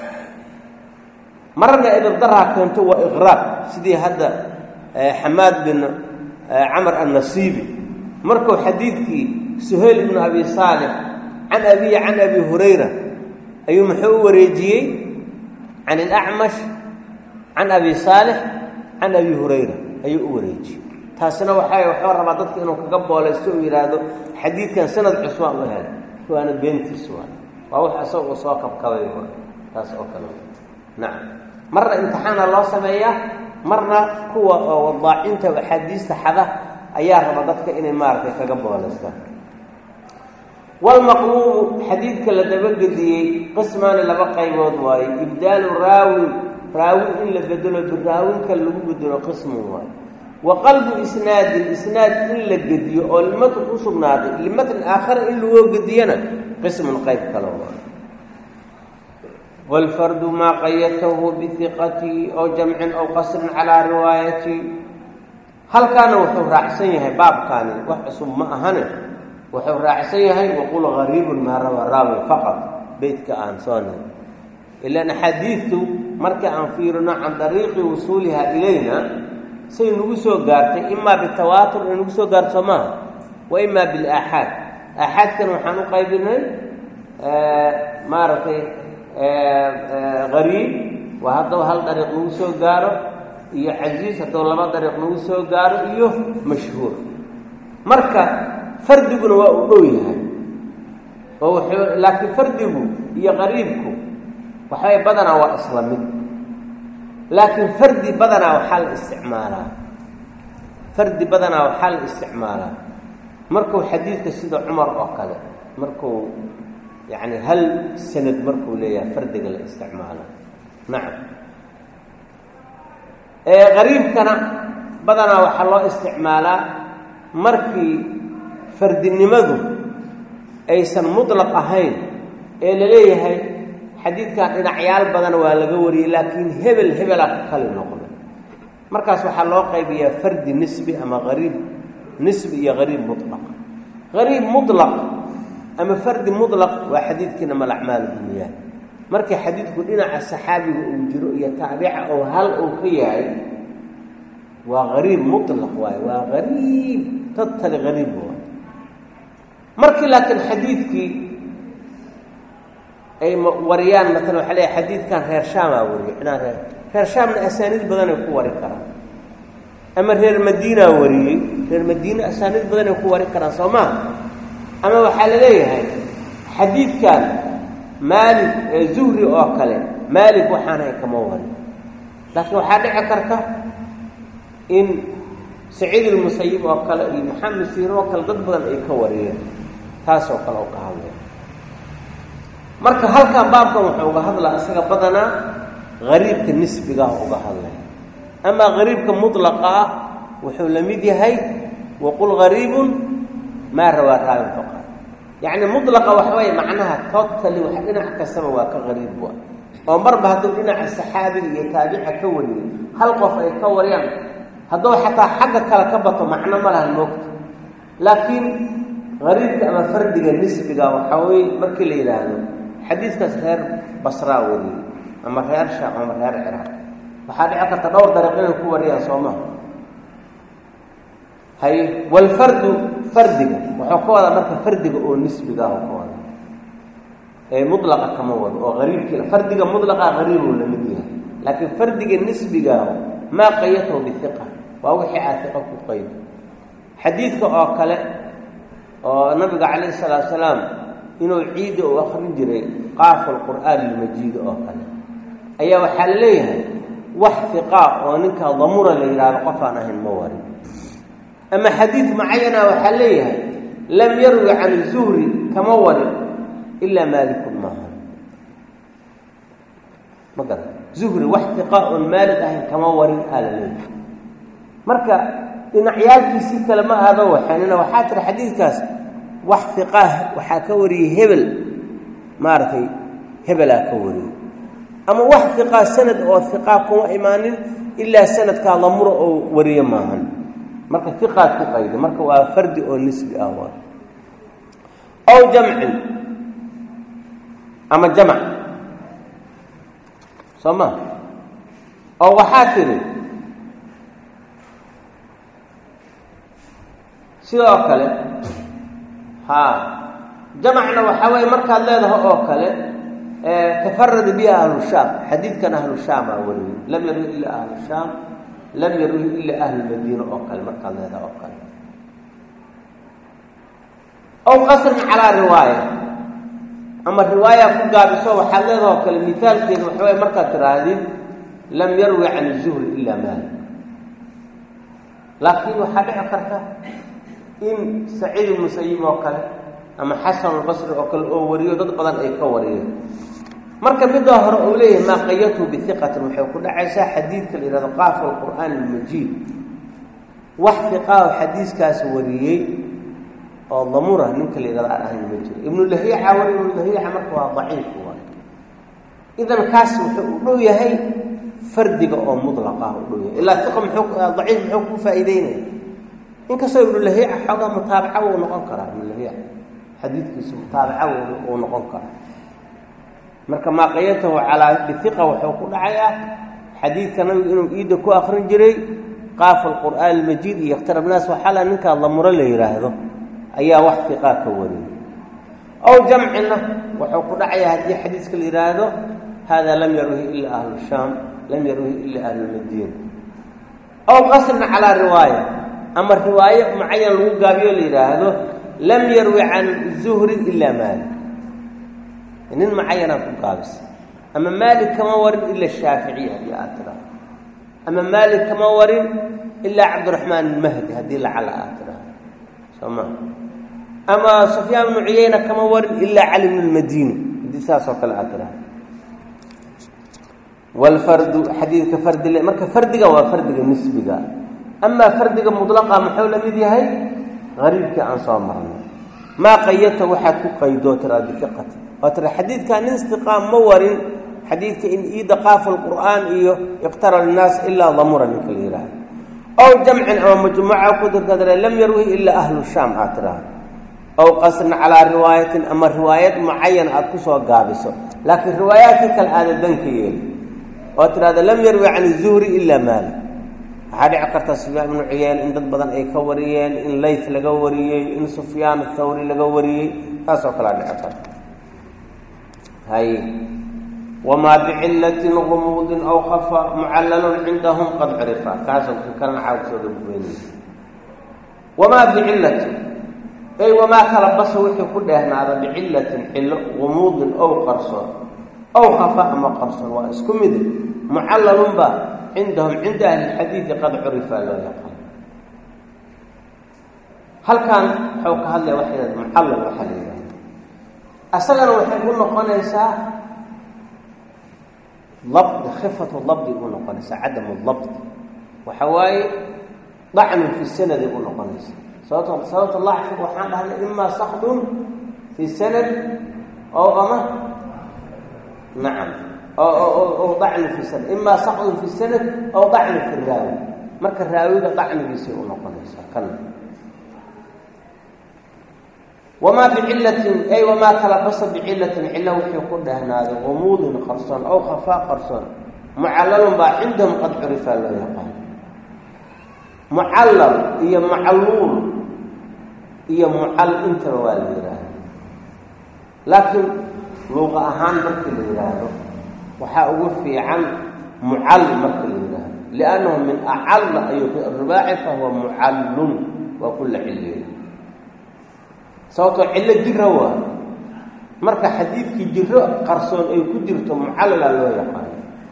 marna idabdaraha keento waa iqraab sidii hadda xamaad bin camr annasiibi markuu xadiidkii suhayl ibnu abi saalix can abiyi can abi hurayra ayuu muxuu u wareejiyey can ilacmash can abi saalix can abi hurayra ayuu u wareejiyey taasina waxuu rabaa dadka inuu kaga boolaysto uu yidhaahdo xadiidkan sanad cusbaan u helay waana beentiis waa wax isaga uu soo kabkabay taas oo kale nacam marna imtixaana loo sameeyaa marna kuwa wadaacinta axaadiista xada ayaa raba dadka inay maaragtay kaga booleystaan walmaqluubu xadiidka la dabagediyey qismaani 2 qaybood waaye ibdaalu raawi in la bedelo biraawinka lagu bedelo qismu waaye wa qalbu isnaadin isnaad in la gediyo oo limatn u sugnaaday limatn aakhar in lagoo gediyana qismun qayb kale waaye والفرد ما قيدته بثقتي أو جمع أو قصر على روايتي هل كان وحو راعسيه باب كان وحسب ما أهنه وحو راعسيه وقول غريب ما روى الراوي فقط بيت كأن صانع إلا أن حديثه مركع أنفيرنا عن طريق وصولها إلينا سينوسو قارته إما بالتواتر ونوسو قارته ما وإما بالآحاد آحاد كانوا حانو قيدنا مارتي غريب وهذا هل طريق نوسو قاره iyo عزيز هذا لما طريق نوسو قاره iyo مشهور marka fardiguna waa u dhow yahay oo laakiin fardigu iyo qariibku waxay badanaa waa isla mid laakiin fardi badanaa waxa la isticmaalaa markuu xadiidka sida Umar oo kale markuu يعني هل سند مركو ليه فرد قال استعماله نعم غريب كان بدنا وحلو استعماله markii fardinimadu aysan mutlaq ahayn ee la leeyahay xadiidkan dhinacyaal badan waa laga wariyey laakiin hebel hebelaa ka kali noqday markaas waxaa loo qaybiyaa fardi nisbi ama qariib nisbi iyo qariib mutlaq qariib mutlaq ama fardi mutlaq waa xadiidkiina malacmaalu binniyaat markii xadiidku dhinaca saxaabiga uu jiro iyo taabica oo hal uu ka yahay waa qariib mutlaq waaye waa qariib totally qariib waaye markii laakiin xadiidkii ay wariyaan maalan waxaa leeyahay xadiidkan reer shaamaa wariyo inaan reer shaamna asaaniid badanay ku wari karaan ama reer madiinaa wariyey reer madiina asaaniid badanay ku wari karaan soo maa ama waxaa la leeyahay xadiidkan maalik zuhri oo kale maalik waxaanay kama warin laakiin waxaa dhici karta in saciid ilmusayib oo kale iyo maxamed siir oo kale dad badan ay ka wariyeen taasoo kale oo ka hadlaya marka halkan baabkan wuxuu uga hadlaa isaga badanaa qariibka nisbiga uga hadlaya ama qariibka mutlaqa ah wuxuu la mid yahay waqul qariibun maa rawaa raawin faqat yacni mutlaqa waxa weeye macnaha totally wax dhinac kastaba waa ka qariib waa oo marba hadduu dhinaca saxaabiga iyo taabica ka wariyey hal qof ay ka wariyaan hadduu xataa xagga kale ka bato macno ma lahan moogta laakiin qariibka ama fardiga nisbiga waxaa weeye markii la yidhaahdo xadiidkaas reer basraa wariyey ama reer shaam ama reer ciraaq waxaa dhici karta dhowr dariiq inay ku wariyaan soo maha hay walfardu fardiga wuxuu ka wadaa marka fardiga oo nisbiga ah ka wada ee mutlaqa kama wado oo qariibkii fardiga mutlaqa qariibuu la mid yahay laakiin fardiga nisbiga maa qayatahu bihiqa waa wixii aad hiqa ku qaydo xadiidka oo kale oo nabiga calayhi salaatu wasalaam inuu ciida uu akrin jiray qaaf alqur'aan almajiid oo kale ayaa waxaa la leeyahay wax hiqaa oo ninka damura la yidhaahdo qof aan ahayn ma warin ama xadiid macayana waxaa leeyahay lam yarwi can zuhri kama warin ilaa maalikun maaha ma garan zuhri wax hiqaa oon maalik ahayn kama warin aa la leeyahay marka dhinacyaalkiisii kale ma aado waxaanina waxaa tira xadiidkaas wax hiqaah waxaa ka wariyey hebel maaragtay hebelaa ka wariyey ama wax hiqaa sanad oo hiqaa kuma imaanin ilaa sanadkaa lamura oo wariye maahan marka hiqaad ku qayda marka waa fardi oo nisbi ah waa aw jamcin ama jamac soo ma oo waxaa tiri sidoo kale jamacna waxaa weeye markaad leedahay oo kale tafarada biha ahlu shaam xadiidkan ahlu shaamaa wariyey lam yarwi ilaa ahlu shaam lam yarwi ilaa ahlu madiina oo kale markaad leedahay oo kale aw qasrin calaa riwaaya ama riwaaya ku gaabiso waxaad leedahay oo kale mithaalkeeda waxa weye markaad tirahdid lam yarwi can zuhri ilaa maalik laakiin waxaa dhici karta in saciid ilmusayib oo kale ama xasan albasri oo kale oo wariyo dad badan ay ka wariyeen marka middaa hore uu leeyahay maa qayatuhu bihiqatin waxay ku dhacaysaa xadiidka la yidhahdo qaaf alqur'aan almajiid wax hiqaaho xadiiskaas wariyey oo damura ninka la yidhahdo aan ahayn ma jiro ibnulahiica wari ibnulahiica marka waa daciif waay idan kaas wuxuu u dhow yahay fardiga oo mutlaqa u dhow yahay ilaa hiqa daciif muxuu ku faa'iideynaya inkastoo ibnulahiica xoogaa mutaabaca wuu noqon karaa ibnulahiica xadiidkiisu mutaabaca wuu noqon karaa marka maa qayatahu calaa bihiqa wuxuu ku dhacayaa xadiidka nabigu inuu iidda ku akrin jiray qaaf alqur'aan almajiid iyo ikhtarab naas waxala ninkaa damuro la yidhaahdo ayaa wax hiqaa ka wariyey aw jamcina wuxuu ku dhacayaa haddii xadiiska la yidhaahdo hada lam yarwihi ilaa ahlu shaam lam yarwihi ilaa ahlu madiina aw qasrina calaa riwaaya ama riwaaye mucayan lagu gaabiyo la yidhaahdo lam yarwi can zuhri ilaa maalik nin mucayanaad ku gaabisa ama maalik kama warin ila shaaficiy haddii aad tiraahdo ama maalik kama warin ilaa cabdiraxmaan almahdi haddii lacala aad tiraahdo soo maa ama sufyaan bnu cuyayna kama warin ilaa cali bnu lmadini haddii saas oo kale aad tiraahdo walfardu xadiidka fardi marka fardiga waa fardiga nisbiga amaa fardiga mutlaqa muxuu la mid yahay غريب كأن صامرنا ما قيدت واحد قيدو ترى بثقة وترى حديث كان استقام مورين حديث إن إذا قاف القرآن يقترى الناس إلا ضمرا من كل أو جمع أو مجموعة قدر لم يروه إلا أهل الشام أتراه أو قصرنا على رواية أما روايات معينة أتكسوا قابسة لكن روايات كالآن الدنكيين وترى لم يروي عن الزهري إلا مالك هذا عقرت سفيان بن عيينة إن ضد أي كوريين إن ليث لقوريين إن سفيان الثوري لقوريين هذا كلام عقرت هاي وما بعلة غموض أو خفاء معلل عندهم قد عرفا كان عاوز يقول وما بعلة أي وما تلبس وحي كله هذا بعلة غموض أو قرصان أو خفاء ما قرصان واسكم ذي معلل به عندهم عند أهل الحديث قد عرف لا يقال هل كان حوك هذا وحيد معلل وحليل أصلا وحي قلنا قنيسة ضبط خفة الضبط يقولون قنيسة عدم الضبط وحواي ضعن في السند يقولون قنيسة صوت الله عشق وحانها إما سخط في السند أو غمه نعم أو ضعن في السند إما سقط في السند أو ضعن في الراوي مرك الراوي ضعن بيسيرون قنيسة كلا وما بعلة أي وما تلبس بعلة علة وحيقول هذا غموض قرصان أو خفاء قرصان معلل با عندهم قد عرف لا يقال معلل هي معلول هي معل انت واليراه لكن لغة أهان مركل الإرادة وحأوفي عن معل مركل الإرادة لأنه من أعل أيها الرباعي فهو معل وكل علة صوت علة جروا مركا حديث كي جروا قرصون أي كجرته معل لا يقال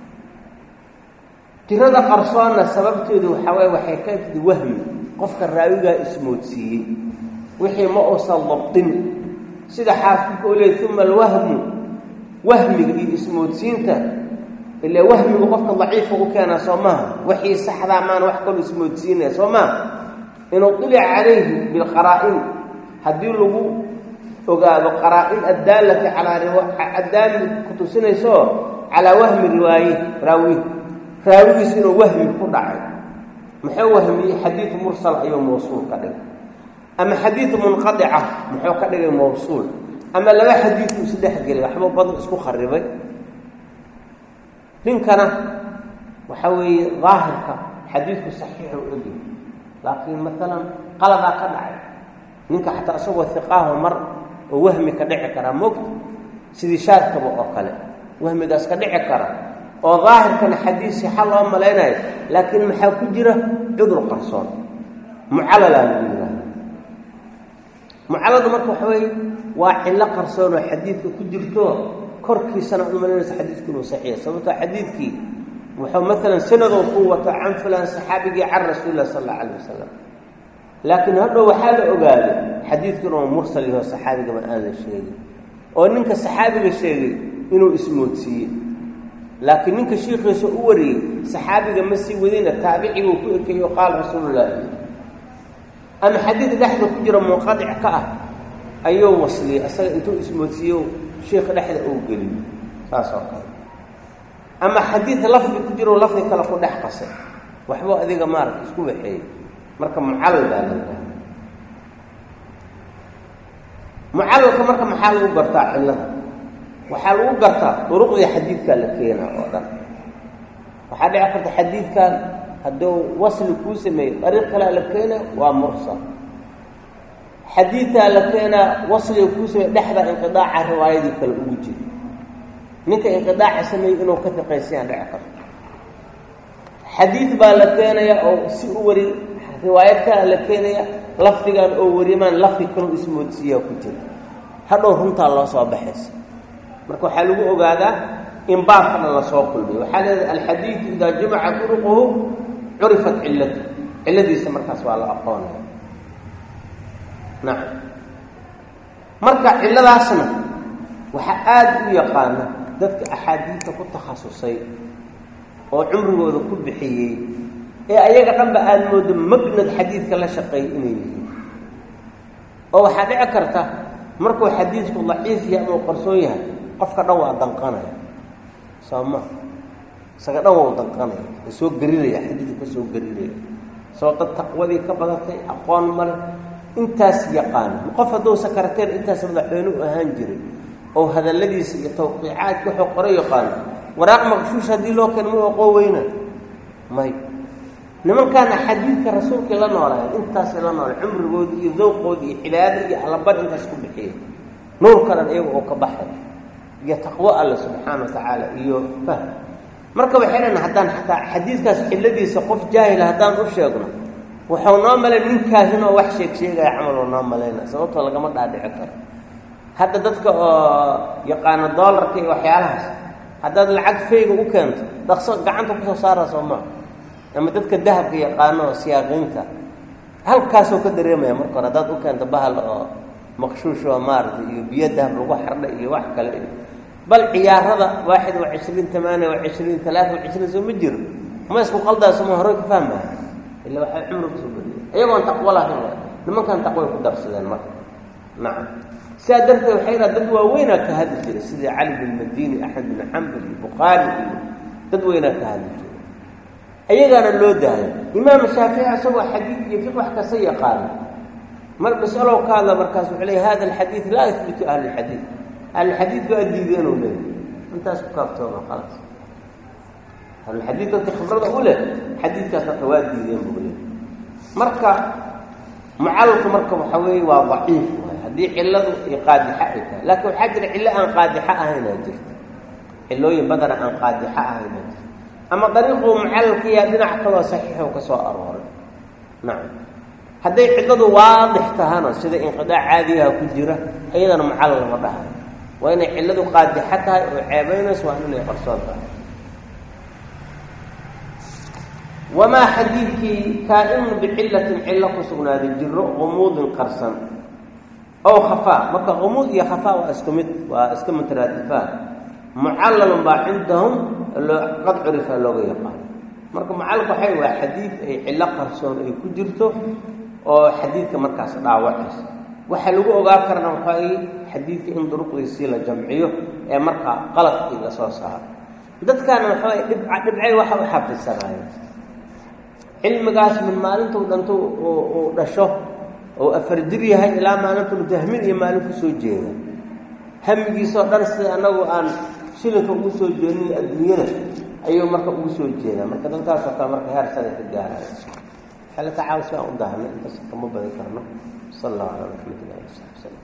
جروا قرصون السبب تدو حواي وحكاية وهم قفك الراوي اسمه تسيه وحي ما أوصل ضبطين سيدا حافظ قولي ثم الوهم وهمي اسمه تسينته اللي وهمي وقفك ضعيف وكان صماه وحي السحذا مان وحكم اسمه تسينه صماه إنه طلع عليه بالقرائن هدير له وقال قرائن الدالة على الدالة كتسينه يسوه على وهم روايه راوي يسينه وهمي قرعي محو وهمي حديث مرسل أيوه موصول كده أما حديث منقطعة محو كده موصول أما لما حديث مسدح قال أحمد بدر اسكو خربي لين كان وحوي ظاهر حديثه صحيح وإلي لكن مثلا قلب قدع منك حتى أصوى الثقاه مر ووهمي كدع كرا موقت سيدي شارك بأقل وهمي داس كدع كرا وظاهر كان حديث حل أما لينا لكن محو كجرة عذر قرصان معللا معلل مركو حوي وحلا قرصون حديثك كجرتو كركي سنه من حديثك انه صحيح سبب حديثك وحو مثلا سند وقوه عن فلان صحابي عن رسول الله صلى الله عليه وسلم لكن هذا وحال اوغاد حديثك انه مرسل هو صحابي من هذا الشيء او انك صحابي الشيء انه اسمه تسي لكن انك شيخ سوري صحابي ما سي ودين التابعي وكيو قال رسول الله أما حديث لحظة كجرة منقطع كأه أيوه وصلي أصلا أنتو اسمه تسيو شيخ لحظة أوقلي ساسا قال أما حديث لفظ كجرة ولفظ كلفه لح قصر وحبو أذيك مارك اسكو بحي مركب معلل معلل كمركب محال وقرطاع علها وحال وقرطاع طرق ذي حديث كان لكينا وحال عقد حديث كان هدو وصل كوسمي طريق لا لكينا ومرسل حديثا لكينا وصل كوسمي لحظة انقضاع الرواية دي كالوجه منك انقضاع سمي إنه كثق يسيان لعقر حديث با لكينا أو سيوري روايتها لكينا لفظا أو وريمان لفظ كانوا اسمه تسيا وكتير هذا رمت الله صباحس مركو حلوه أقادا إنباطنا الله صوب قلبي وحال الحديث إذا جمع طرقه عرفت علته الذي سمرك سؤال أقوانه نعم مركع علة سنة وحقاد يقانا ذلك أحاديث كتخصصي وعمره وذكو بحيي أيها قنبا المود مقند حديث كلا شقي إنيه oo waxa dhici karta markuu xadiisku dhaif yahay oo qarsoon yahay qofka dhan waa danqanaya sama isaga dhan waa danqanaya soo garilaya xadiiska soo garilaya soo taqwadii ka badatay aqoon mal intaas yaqaan qof haduu sakarateen intaas madaxweyne u ahaan jiray oo hadaladiisa iyo tawqiicaad wuxuu qoray yaqaan waraaq maqshuush hadii loo keenmo aqooweyna may nimankan xadiidka rasuulka la noolay intaas la noolay umrigoodii iyo dawqoodii iyo cibaadada iyo alabad intaas ku bixiyay nuur kale ayagu oo ka baxay iyo taqwa Allah subhanahu wa ta'ala iyo fahm marka waxaan haddaan xataa xadiidkaas xilladiisa qof jaahil haddaan u sheegno wuxuu noo malay ninkaas inuu wax sheegay amal oo noo malayna sababtoo lagama dhaadhici karo hadda dadka oo yaqaan dollarka iyo waxyaalahaas haddaad lacag fayga u keento dhaqso gacanta ku soo saara Soomaa ama dadka dahabka yaqaano siyaaqinta halkaas oo ka dareemaya marka hadaad u keento bahal oo maqshuush oo maartay iyo biyo dahab lagu xardha iyo wax kale bal ciyaarada 21 28 23 soo ma jiro ma isku qaldaas ma hore ka fahmaa illa waxa umru ku soo bariyo ayagoo taqwa lahayn nimankan taqwa ku darsadeen marka nacam سادرت وحيرة ددوا وينك هذا الشيء سيدي علي بن المديني أحمد بن حنبل البخاري ددوا وينك هذا الشيء أيضا اللو داهي إمام الشافعي سوى حديث يفقه حكسية قال مسألة قال مركز عليه هذا الحديث لا يثبت أهل الحديث أهل الحديث يؤدي ذين وليه أنت أسكافتونا خلاص أهل الحديث أنت خبرنا أولى حديث كاسا توادي ذين وليه مركز معلق مركب حوي وضعيف هذه علة قادحة لكن حاجة علة أن قادحة هنا جرت علوي بدر أن قادحة هنا جرت أما طريقه معلق يا دين عقله صحيح وكسوء أرور نعم هذه علة واضح تهانا سيدا انقضاء عادية كجرة أيضا معلق مرها وإن علة قادحتها وعيبين سواء أنه يقرصونها وما حديثك كائن بعلة علة قصونا بالجر غموض قرصا أو خفاء مكا غموض يا خفاء واسكمت رادفان معلل با عندهم قد عرف اللغة يقال مركا معلق حيوة حديث أي علة قرصون أي كجرته أو حديث كمركز دعواتس وحلقوا أغاكرنا وحاي حديث إن ضرق يسيل جمعيه أي مركا غلط إلا صوصها داد كان وحاي دبعي وحا وحا في السرايا علمgaas min maalinta uu dhanto oo dhasho oo afarjir yahay ilaa maalinta uu tahmin iyo maalin ku soo jeeda hamigiisa dhan si anagu aan shilinka ugu soo jeedin adduunyada ayuu marka ugu soo jeeda marka dadkaas oo marka heer sare ka gaaray xalata caawis aan u daahna inta kama badan karno sallallahu alayhi wa sallam